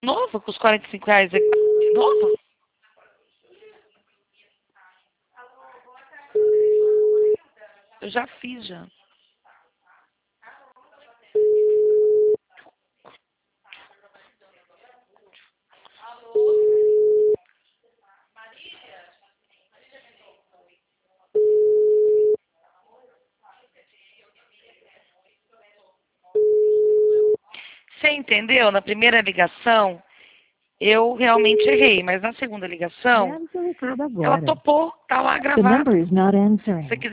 Nova, com os R$ 45 aqui. Nova? Eu já fiz, já. Você entendeu? Na primeira ligação, eu realmente errei, mas na segunda ligação, ela topou, tá lá gravado. Se você